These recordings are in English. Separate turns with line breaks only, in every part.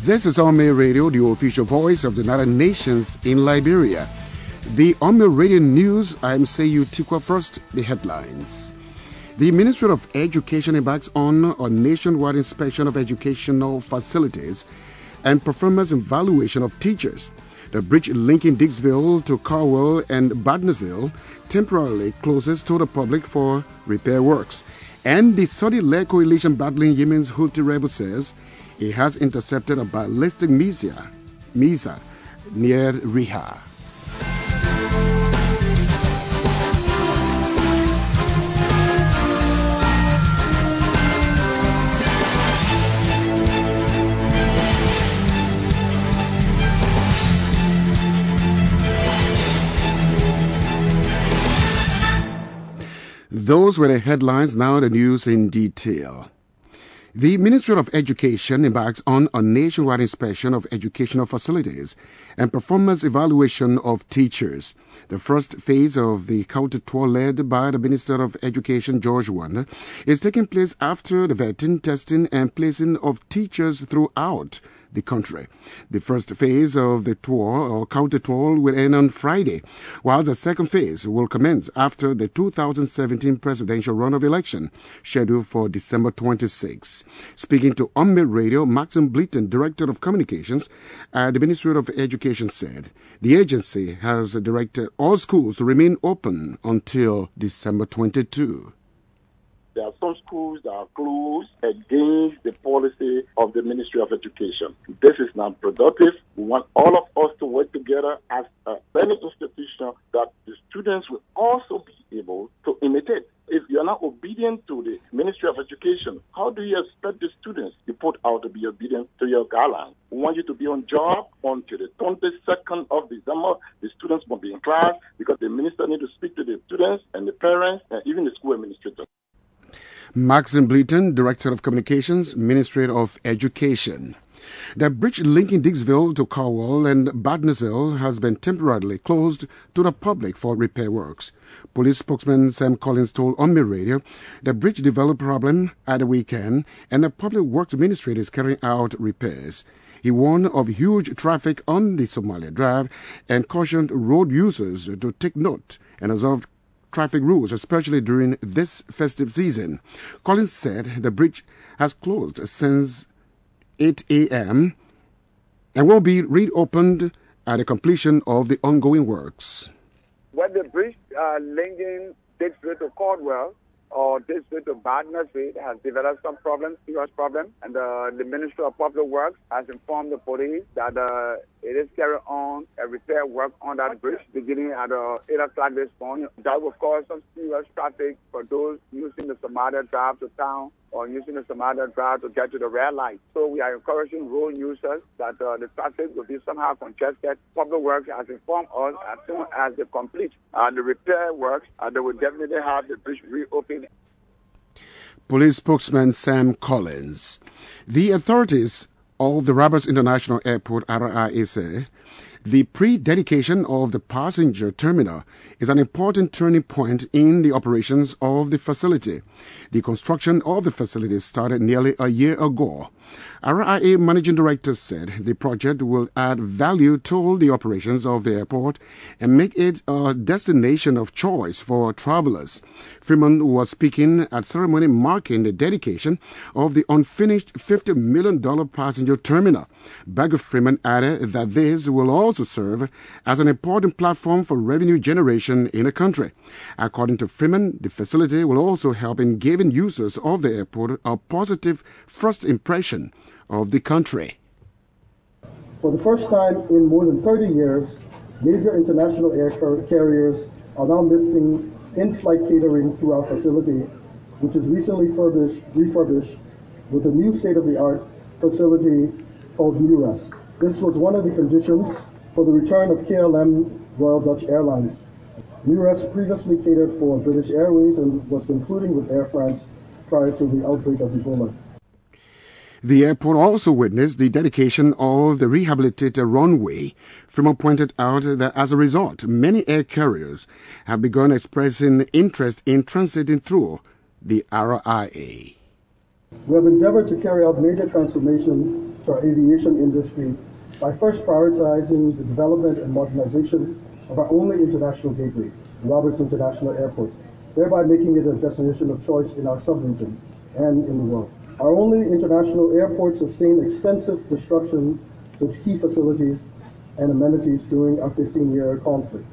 This is Ome Radio, the official voice of the United Nations in Liberia. The Ome Radio News, I'm Seyu Tikwa. First, the headlines. The Ministry of Education embarks on a nationwide inspection of educational facilities and performance evaluation of teachers. The bridge linking Dixville to Carwell and Badnersville temporarily closes to the public for repair works. And the Saudi-led coalition battling Yemen's Houthi rebel says it has intercepted a ballistic missile near Riyadh. Those were the headlines, now the news in detail. The Ministry of Education embarks on a nationwide inspection of educational facilities and performance evaluation of teachers. The first phase of the counter tour led by the Minister of Education, George Wanda, is taking place after the vetting, testing and placing of teachers throughout the country. The first phase of the tour or counter tour will end on Friday, while the second phase will commence after the 2017 presidential runoff election, scheduled for December 26. Speaking to Ome Radio, Maxim Bleaton, Director of Communications at the Ministry of Education, said the agency has directed all schools to remain open until December 22.
There are some schools that are closed against the policy of the Ministry of Education. This is not productive. We want all of us to work together as a learning institution that the students will also be able to imitate. If you're not obedient to the Ministry of Education, how do you expect the students you put out to be obedient to your guidelines? We want you to be on job until the 22nd of December. The students won't be in class because the minister needs to speak to the students and the parents and even the school administrators.
Maxim Bleaton, Director of Communications, Ministry of Education. The bridge linking Dixville to Carwell and Badnersville has been temporarily closed to the public for repair works. Police spokesman Sam Collins told Ome Radio the bridge developed problem at the weekend and the Public Works Ministry is carrying out repairs. He warned of huge traffic on the Somalia Drive and cautioned road users to take note and observe traffic rules, especially during this festive season. Collins said the bridge has closed since 8 a.m. and will be reopened at the completion of the ongoing works.
When the bridge linking Dixville to Caldwell or Dixville to Badnersville has developed some problems, serious problems, and the Ministry of Public Works has informed the police that it is carrying on a repair work on that bridge beginning at 8 o'clock this morning. That will cause some serious traffic for those using the Somalia Drive to town or using the Somalia Drive to get to the red light. So we are encouraging road users that the traffic will be somehow congested. Public Works has informed us as soon as they complete the repair works, they will definitely have the bridge reopened.
Police spokesman Sam Collins. The authorities of the Roberts International Airport, RIA, say the pre-dedication of the passenger terminal is an important turning point in the operations of the facility. The construction of the facility started nearly a year ago. RIA Managing Director said the project will add value to the operations of the airport and make it a destination of choice for travelers. Freeman was speaking at ceremony marking the dedication of the unfinished $50 million passenger terminal. Bagger Freeman added that this will also serve as an important platform for revenue generation in the country. According to Freeman, the facility will also help in giving users of the airport a positive first impression of the country.
For the first time in more than 30 years, major international air carriers are now lifting in-flight catering through our facility, which is recently refurbished with a new state-of-the-art facility called MURAS. This was one of the conditions for the return of KLM Royal Dutch Airlines. MURAS previously catered for British Airways and was concluding with Air France prior to the outbreak of Ebola.
The airport also witnessed the dedication of the rehabilitated runway. Freeman pointed out that as a result, many air carriers have begun expressing interest in transiting through the RIA.
We have endeavored to carry out major transformation to our aviation industry by first prioritizing the development and modernization of our only international gateway, Roberts International Airport, thereby making it a destination of choice in our sub-region and in the world. Our only international airport sustained extensive destruction to its key facilities and amenities during our 15-year conflict.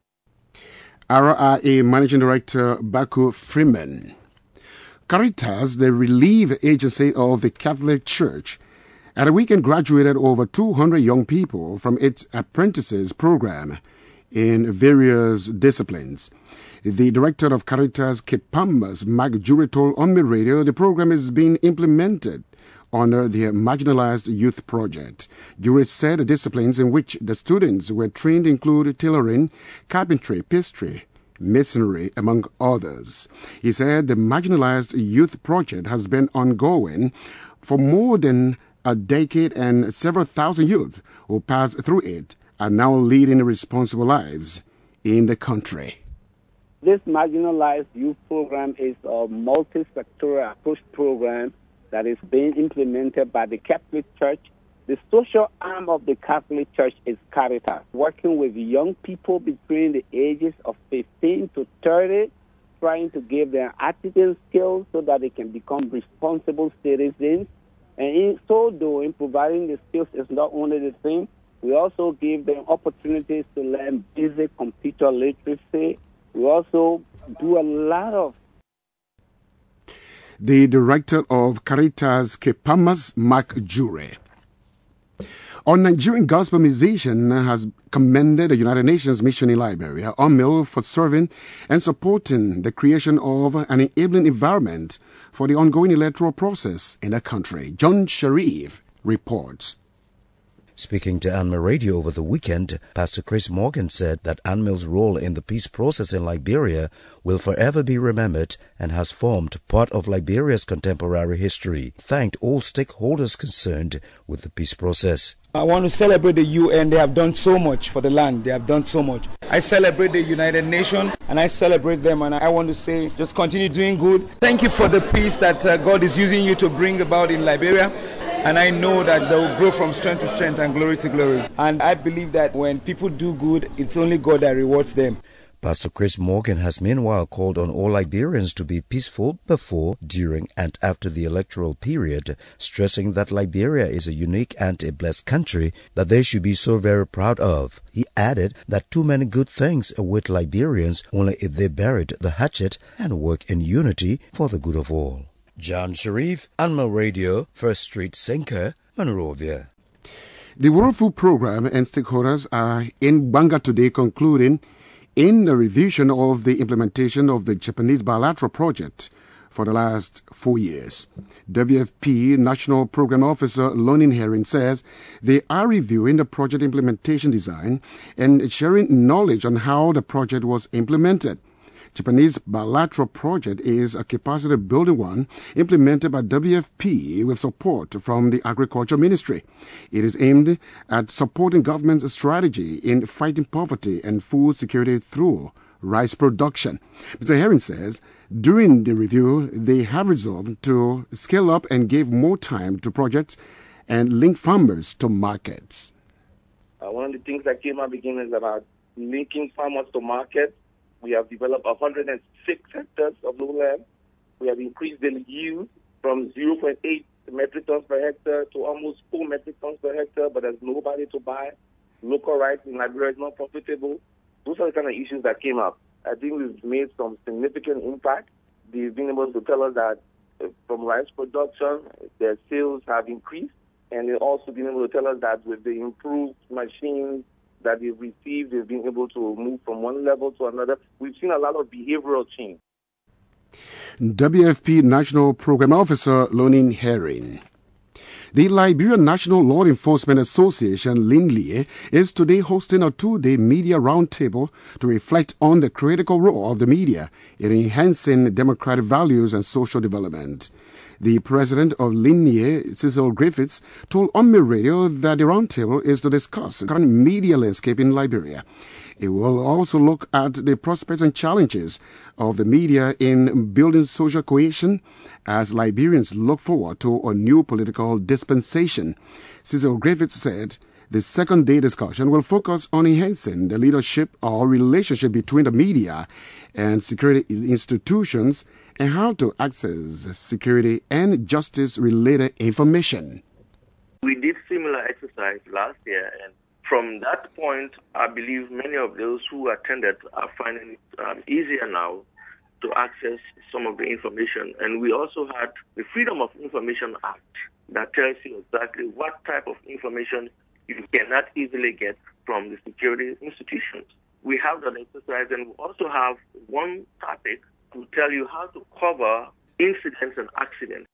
RIA Managing Director Baku Freeman. Caritas, the relief agency of the Catholic Church, at a weekend graduated over 200 young people from its apprentices program in various disciplines. The director of Caritas Kepambas, Mark Jury, told ONME Radio the program is being implemented under the Marginalized Youth Project. Jury said the disciplines in which the students were trained include tailoring, carpentry, pastry, masonry, among others. He said the Marginalized Youth Project has been ongoing for more than a decade, and several thousand youth who passed through it are now leading responsible lives in the country.
This Marginalized Youth Program is a multi-sectoral approach program that is being implemented by the Catholic Church. The social arm of the Catholic Church is Caritas, working with young people between the ages of 15 to 30, trying to give them attitude skills so that they can become responsible citizens. And in so doing, providing the skills is not only the thing, we also give them opportunities to learn basic computer literacy. We also do a lot of...
The director of Caritas Kepambas, Mark Jury. Our Nigerian gospel musician has commended the United Nations mission in Liberia, UNMIL, for serving and supporting the creation of an enabling environment for the ongoing electoral process in the country. John Sharif reports.
Speaking to ANMA Radio over the weekend, Pastor Chris Morgan said that ANMIL's role in the peace process in Liberia will forever be remembered and has formed part of Liberia's contemporary history. Thanked all stakeholders concerned with the peace process.
I want to celebrate the UN. They have done so much for the land. They have done so much. I celebrate the United Nations and I celebrate them, and I want to say just continue doing good. Thank you for the peace that God is using you to bring about in Liberia. And I know that they will grow from strength to strength and glory to glory. And I believe that when people do good, it's only God that rewards them.
Pastor Chris Morgan has meanwhile called on all Liberians to be peaceful before, during, and after the electoral period, stressing that Liberia is a unique and a blessed country that they should be so very proud of. He added that too many good things await Liberians only if they buried the hatchet and work in unity for the good of all. John Sharif, ANMA Radio, First Street Sinker, Monrovia.
The World Food Program and stakeholders are in Banga today concluding in the revision of the implementation of the Japanese bilateral project for the last 4 years. WFP National Program Officer Lonin Herring says they are reviewing the project implementation design and sharing knowledge on how the project was implemented. Japanese bilateral project is a capacity building one implemented by WFP with support from the Agriculture Ministry. It is aimed at supporting government's strategy in fighting poverty and food security through rice production. Mr. Herring says during the review they have resolved to scale up and give more time to projects and link farmers to markets.
One of the things that came up again is about linking farmers to markets. We have developed 106 hectares of lowland. We have increased the yield from 0.8 metric tons per hectare to almost 4 metric tons per hectare, but there's nobody to buy. Local rice in Liberia is not profitable. Those are the kind of issues that came up. I think we've made some significant impact. They've been able to tell us that from rice production, their sales have increased, and they've also been able to tell us that with the improved machines that they've received, they've been able to move from one level to another. We've seen a lot of behavioral change.
WFP National Program Officer Lonin Herring. The Liberian National Law Enforcement Association, LINLIE, is today hosting a 2-day media roundtable to reflect on the critical role of the media in enhancing democratic values and social development. The president of Linear, Cecil Griffiths, told Omil Radio that the roundtable is to discuss the current media landscape in Liberia. It will also look at the prospects and challenges of the media in building social cohesion as Liberians look forward to a new political dispensation. Cecil Griffiths said the second-day discussion will focus on enhancing the leadership or relationship between the media and security institutions and how to access security and justice-related information.
We did similar exercise last year, and from that point, I believe many of those who attended are finding it easier now to access some of the information. And we also had the Freedom of Information Act that tells you exactly what type of information you cannot easily get from the security institutions. We have that exercise, and we also have one topic to tell you how to cover incidents and accidents.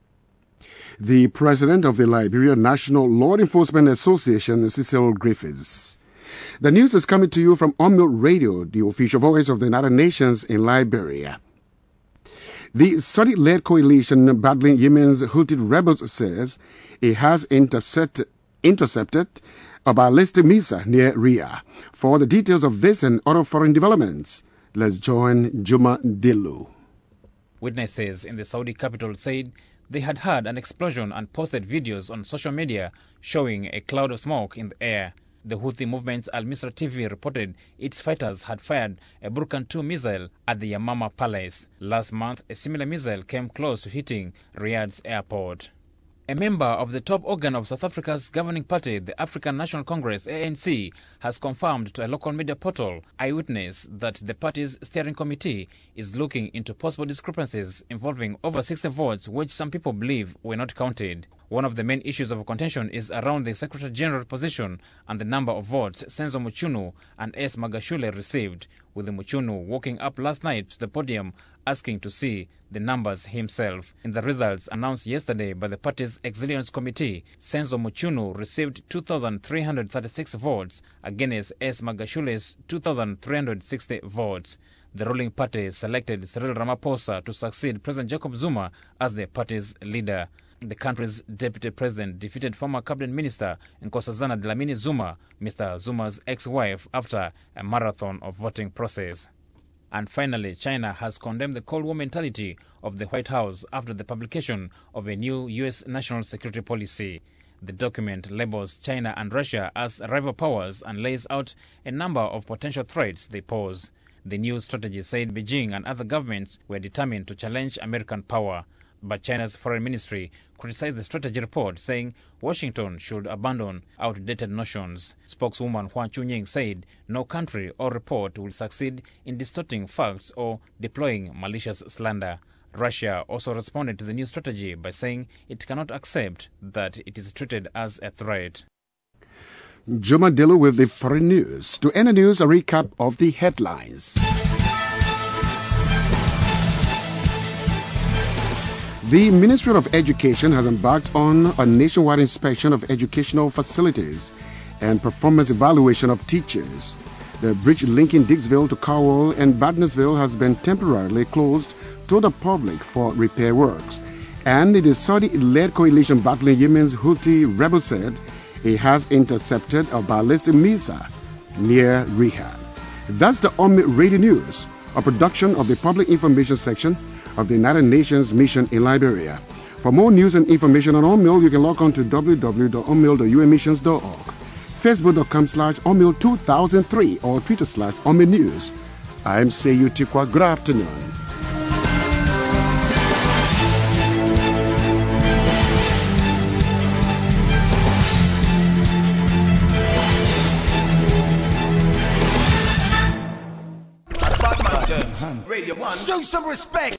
The president of the Liberia National Law Enforcement Association, Cecil Griffiths. The news is coming to you from Omil Radio, the official voice of the United Nations in Liberia. The Saudi-led coalition battling Yemen's Houthi rebels says it has intercepted a ballistic missile near Riyadh. For the details of this and other foreign developments, let's join Juma Dillu.
Witnesses in the Saudi capital said they had heard an explosion and posted videos on social media showing a cloud of smoke in the air. The Houthi movement's Al-Misra TV reported its fighters had fired a Burkan 2 missile at the Yamama Palace. Last month, a similar missile came close to hitting Riyadh's airport. A member of the top organ of South Africa's governing party, the African National Congress, ANC, has confirmed to a local media portal, Eyewitness, that the party's steering committee is looking into possible discrepancies involving over 60 votes which some people believe were not counted. One of the main issues of contention is around the Secretary General position and the number of votes Senzo Muchunu and S. Magashule received, with Muchunu walking up last night to the podium asking to see the numbers himself. In the results announced yesterday by the party's Exilience Committee, Senzo Muchunu received 2,336 votes against S. Magashule's 2,360 votes. The ruling party selected Cyril Ramaphosa to succeed President Jacob Zuma as the party's leader. The country's deputy president defeated former cabinet minister Nkosazana Dlamini Zuma, Mr. Zuma's ex-wife, after a marathon of voting process. And finally, China has condemned the Cold War mentality of the White House after the publication of a new U.S. national security policy. The document labels China and Russia as rival powers and lays out a number of potential threats they pose. The new strategy said Beijing and other governments were determined to challenge American power. But China's foreign ministry criticized the strategy report, saying Washington should abandon outdated notions. Spokeswoman Hua Chunying said no country or report will succeed in distorting facts or deploying malicious slander. Russia also responded to the new strategy by saying it cannot accept that it is treated as a threat.
Juma Dillu with the foreign news. To end the news, a recap of the headlines. The Ministry of Education has embarked on a nationwide inspection of educational facilities and performance evaluation of teachers. The bridge linking Dixville to Cowell and Badnersville has been temporarily closed to the public for repair works. And the Saudi-led coalition battling Yemen's Houthi rebels said it has intercepted a ballistic missile near Riyadh. That's the Omil Radio News, a production of the Public Information Section of the United Nations Mission in Liberia. For more news and information on Omil, you can log on to www.omil.unmissions.org, facebook.com/Omil2003 or Twitter/Omil News. I'm Seyu Tikwa. Good afternoon.
Radio 1. Show some respect.